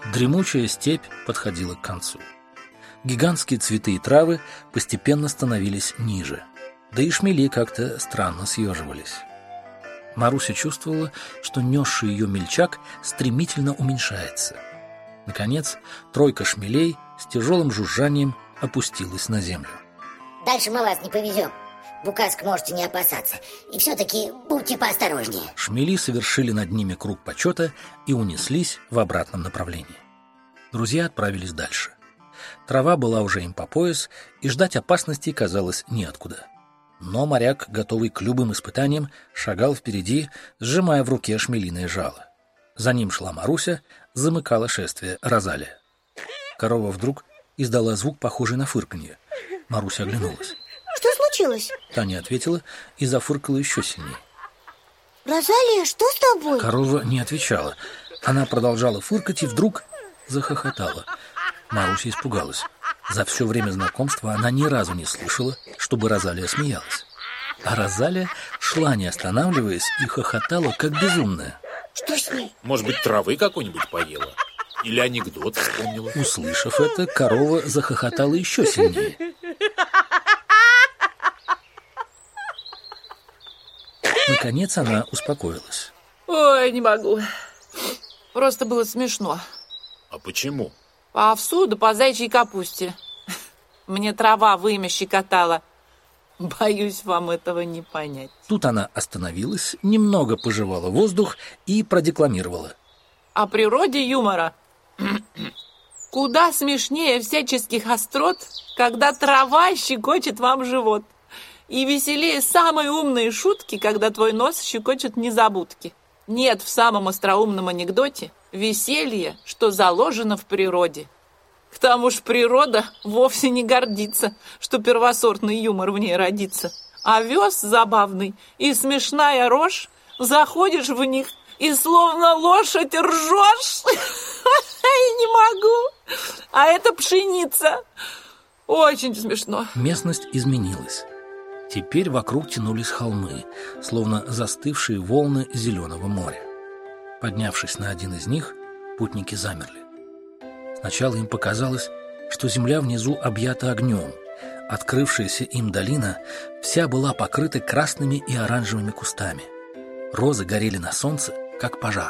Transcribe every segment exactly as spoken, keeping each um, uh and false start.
Дремучая степь подходила к концу. Гигантские цветы и травы постепенно становились ниже, да и шмели как-то странно съеживались. Маруся чувствовала, что несший ее мельчак стремительно уменьшается. Наконец, тройка шмелей с тяжелым жужжанием опустилась на землю. Дальше мы вас не повезем. В Указк можете не опасаться. И все-таки будьте поосторожнее. Шмели совершили над ними круг почета и унеслись в обратном направлении. Друзья отправились дальше. Трава была уже им по пояс, и ждать опасности казалось неоткуда. Но моряк, готовый к любым испытаниям, шагал впереди, сжимая в руке шмелиное жало. За ним шла Маруся, замыкала шествие Розалия. Корова вдруг издала звук, похожий на фырканье. Маруся оглянулась. Что случилось? Таня ответила и зафыркала еще сильнее. Розалия, что с тобой? Корова не отвечала. Она продолжала фыркать и вдруг захохотала. Маруся испугалась. За все время знакомства она ни разу не слышала, чтобы Розалия смеялась. А Розалия шла, не останавливаясь, и хохотала, как безумная. Что с ней? Может быть, травы какой-нибудь поела? Или анекдот вспомнила? Услышав это, корова захохотала еще сильнее. Наконец она успокоилась. Ой, не могу. Просто было смешно. А почему? По овсу да по зайчьей капусте. Мне трава вымя щекотала. Боюсь вам этого не понять. Тут она остановилась, немного пожевала воздух и продекламировала. О природе юмора. Куда смешнее всяческих острот, когда трава щекочет вам живот. И веселее самые умные шутки, когда твой нос щекочет незабудки. Нет в самом остроумном анекдоте веселья, что заложено в природе. К тому ж природа вовсе не гордится, что первосортный юмор в ней родится. Овес забавный и смешная рожь, заходишь в них и словно лошадь ржешь. Не могу. А это пшеница. Очень смешно. Местность изменилась. Теперь вокруг тянулись холмы, словно застывшие волны зеленого моря. Поднявшись на один из них, путники замерли. Сначала им показалось, что земля внизу объята огнем. Открывшаяся им долина вся была покрыта красными и оранжевыми кустами. Розы горели на солнце, как пожар.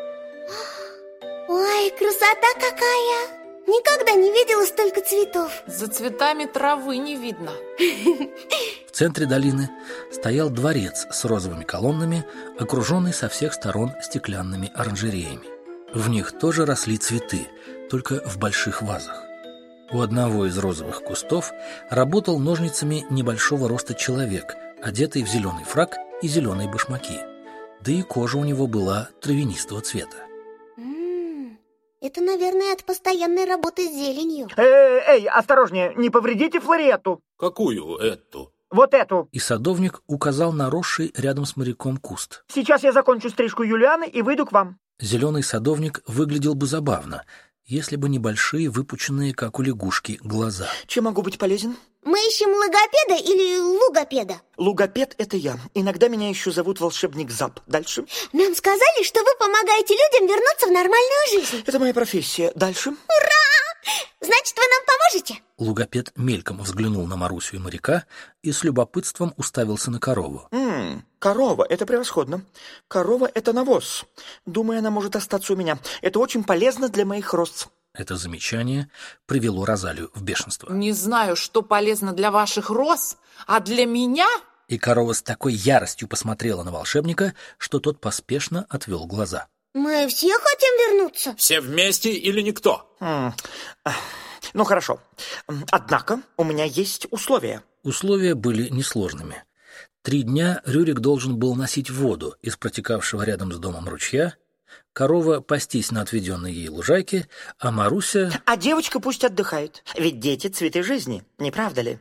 Ой, красота какая! Никогда не видела столько цветов. За цветами травы не видно. В центре долины стоял дворец с розовыми колоннами, окруженный со всех сторон стеклянными оранжереями. В них тоже росли цветы, только в больших вазах. У одного из розовых кустов работал ножницами небольшого роста человек, одетый в зеленый фрак и зеленые башмаки. Да и кожа у него была травянистого цвета. М-м, это, наверное, от постоянной работы с зеленью. Эй, эй, осторожнее, не повредите флориету. Какую эту? Вот эту. И садовник указал на росший рядом с моряком куст. Сейчас я закончу стрижку Юлианы и выйду к вам. Зеленый садовник выглядел бы забавно, если бы небольшие, выпученные, как у лягушки, глаза. Чем могу быть полезен? Мы ищем логопеда или лугопеда? Лугопед — это я. Иногда меня еще зовут волшебник Зап. Дальше? Нам сказали, что вы помогаете людям вернуться в нормальную жизнь. Это моя профессия. Дальше? Ура! Значит, вы нам поможете? Лугопед мельком взглянул на Марусю и моряка и с любопытством уставился на корову. М-м, корова — это превосходно. Корова — это навоз. Думаю, она может остаться у меня. Это очень полезно для моих роз. Это замечание привело Розалию в бешенство. Не знаю, что полезно для ваших роз, а для меня... И корова с такой яростью посмотрела на волшебника, что тот поспешно отвел глаза. Мы все хотим вернуться. Все вместе или никто? М-м, ну, хорошо. Однако у меня есть условия. Условия были несложными. Три дня Рюрик должен был носить воду из протекавшего рядом с домом ручья, корова пастись на отведенной ей лужайке, а Маруся... А девочка пусть отдыхает, ведь дети — цветы жизни, не правда ли?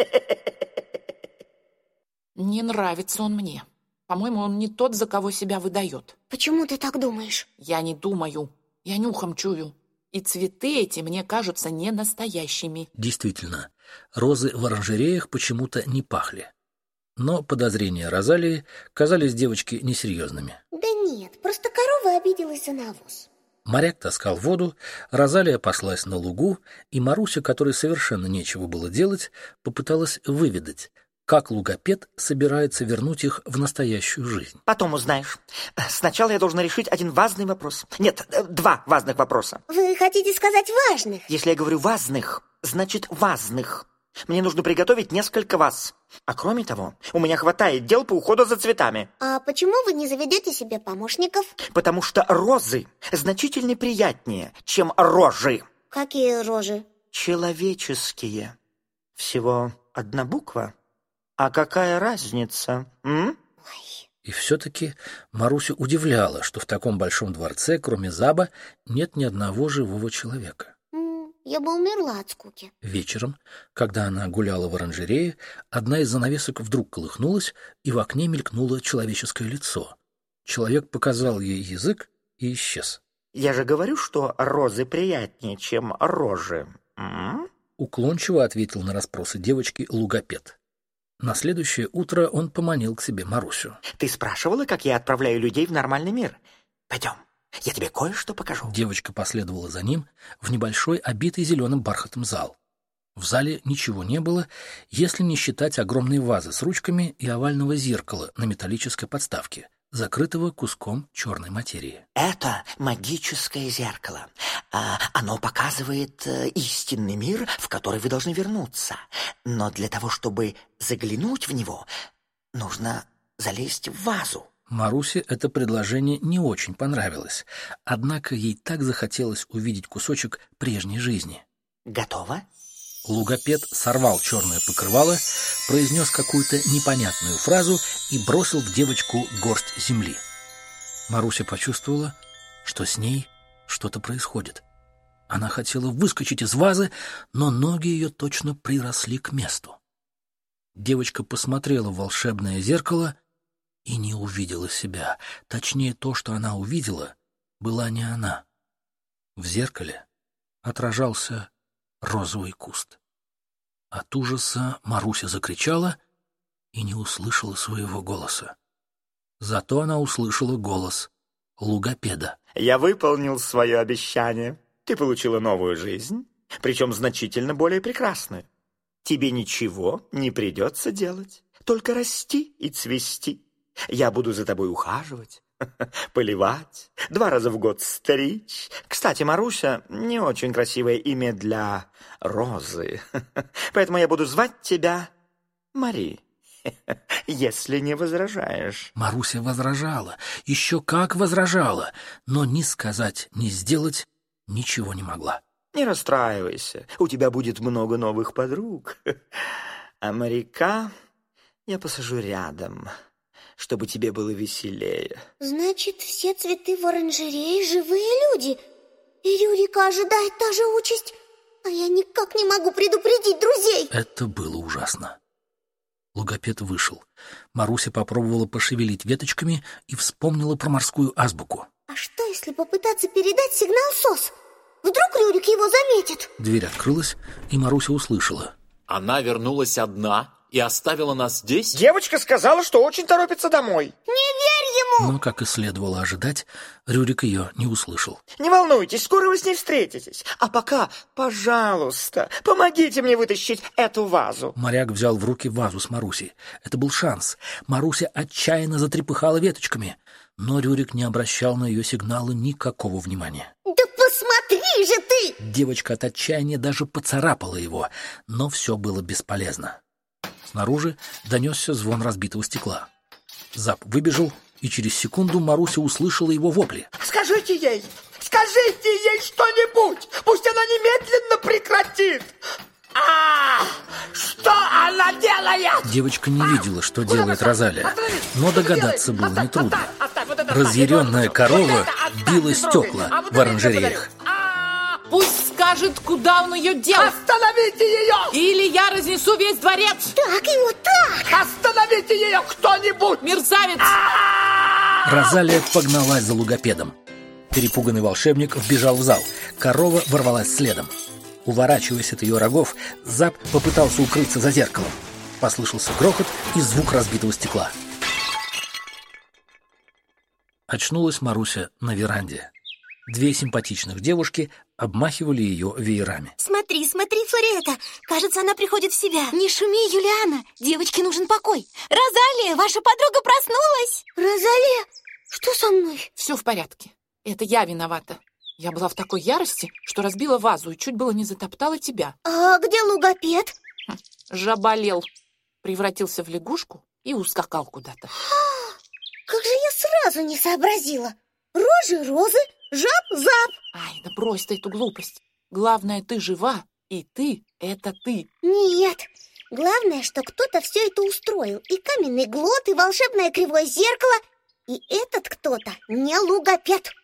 Не нравится он мне. По-моему, он не тот, за кого себя выдает. Почему ты так думаешь? Я не думаю, я нюхом чую. И цветы эти мне кажутся не настоящими. Действительно, розы в оранжереях почему-то не пахли. Но подозрения Розалии казались девочке несерьезными. Да нет, просто корова обиделась за навоз. Моряк таскал воду, Розалия паслась на лугу, и Маруся, которой совершенно нечего было делать, попыталась выведать, как лугопед собирается вернуть их в настоящую жизнь. Потом узнаешь. Сначала я должна решить один важный вопрос. Нет, два важных вопроса. Вы хотите сказать важных? Если я говорю важных, значит важных. Мне нужно приготовить несколько ваз. А кроме того, у меня хватает дел по уходу за цветами. А почему вы не заведете себе помощников? Потому что розы значительно приятнее, чем рожи. Какие рожи? Человеческие. Всего одна буква. А какая разница, м? И все-таки Марусю удивляло, что в таком большом дворце, кроме Заба, нет ни одного живого человека. Я бы умерла от скуки. Вечером, когда она гуляла в оранжерее, одна из занавесок вдруг колыхнулась, и в окне мелькнуло человеческое лицо. Человек показал ей язык и исчез. Я же говорю, что розы приятнее, чем рожи. М? Уклончиво ответил на расспросы девочки лугопед. На следующее утро он поманил к себе Марусю. Ты спрашивала, как я отправляю людей в нормальный мир? Пойдем. Я тебе кое-что покажу. Девочка последовала за ним в небольшой, обитый зеленым бархатом зал. В зале ничего не было, если не считать огромной вазы с ручками и овального зеркала на металлической подставке, закрытого куском черной материи. Это магическое зеркало. А, оно показывает э, истинный мир, в который вы должны вернуться. Но для того, чтобы заглянуть в него, нужно залезть в вазу. Марусе это предложение не очень понравилось, однако ей так захотелось увидеть кусочек прежней жизни. Готово? Лугопед сорвал черное покрывало, произнес какую-то непонятную фразу и бросил в девочку горсть земли. Маруся почувствовала, что с ней что-то происходит. Она хотела выскочить из вазы, но ноги ее точно приросли к месту. Девочка посмотрела в волшебное зеркало и не увидела себя. Точнее, то, что она увидела, была не она. В зеркале отражался розовый куст. От ужаса Маруся закричала и не услышала своего голоса. Зато она услышала голос лугопеда. Я выполнил свое обещание. Ты получила новую жизнь, причем значительно более прекрасную. Тебе ничего не придется делать, только расти и цвести. Я буду за тобой ухаживать, поливать, два раза в год стричь. Кстати, Маруся — не очень красивое имя для розы, поэтому я буду звать тебя Мари, если не возражаешь. Маруся возражала, еще как возражала, но ни сказать, ни сделать ничего не могла. Не расстраивайся, у тебя будет много новых подруг, а моряка я посажу рядом, чтобы тебе было веселее. Значит, все цветы в оранжерее живые люди. И Рюрика ожидает та же участь, а я никак не могу предупредить друзей. Это было ужасно. Лугопед вышел. Маруся попробовала пошевелить веточками и вспомнила про морскую азбуку. А что, если попытаться передать сигнал СОС? Вдруг Рюрик его заметит? Дверь открылась, и Маруся услышала. Она вернулась одна и оставила нас здесь? Девочка сказала, что очень торопится домой. Не верь ему! Но, как и следовало ожидать, Рюрик ее не услышал. Не волнуйтесь, скоро вы с ней встретитесь. А пока, пожалуйста, помогите мне вытащить эту вазу. Моряк взял в руки вазу с Марусей. Это был шанс. Маруся отчаянно затрепыхала веточками, но Рюрик не обращал на ее сигналы никакого внимания. Да посмотри же ты! Девочка от отчаяния даже поцарапала его, но все было бесполезно. Снаружи донесся звон разбитого стекла. Зап выбежал, и через секунду Маруся услышала его вопли. Скажите ей, скажите ей что-нибудь, пусть она немедленно прекратит. А, что она делает? Девочка не видела, что делает Розалия, но догадаться было нетрудно. Разъяренная корова била стекла в оранжереях. Пусть скажет, куда он ее дел. Остановите ее! Или я разнесу весь дворец. Так и вот так! Остановите ее кто-нибудь! Мерзавец! Розалия погналась за лугопедом. Перепуганный волшебник вбежал в зал. Корова ворвалась следом. Уворачиваясь от ее рогов, Зап попытался укрыться за зеркалом. Послышался грохот и звук разбитого стекла. Очнулась Маруся на веранде. Две симпатичных девушки обмахивали ее веерами. Смотри, смотри, Флориетта, кажется, она приходит в себя. Не шуми, Юлиана, девочке нужен покой. Розалия, ваша подруга проснулась. Розалия, что со мной? Все в порядке. Это я виновата. Я была в такой ярости, что разбила вазу и чуть было не затоптала тебя. А где логопед? Хм, жаболел. Превратился в лягушку и ускакал куда-то. Как же я сразу не сообразила. Рожи розы, жаб-зап. Ай, да брось ты эту глупость. Главное, ты жива, и ты — это ты. Нет, главное, что кто-то все это устроил. И каменный глот, и волшебное кривое зеркало. И этот кто-то не логопед.